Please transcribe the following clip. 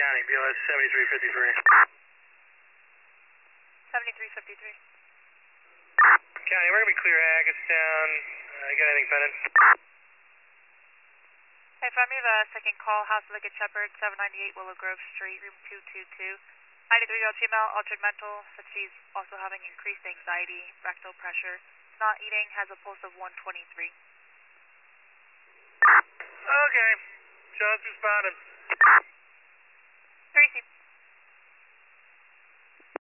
County, BLS 7353. 7353. County, we're going to be clear Hackettstown. You got anything pending? Hey, from me, the second call, House of the Good Shepherd, 798 Willow Grove Street, room 222. 93-year-old female, altered mental, said she's also having increased anxiety, rectal pressure, not eating, has a pulse of 123. Okay. Just responded. Tracy.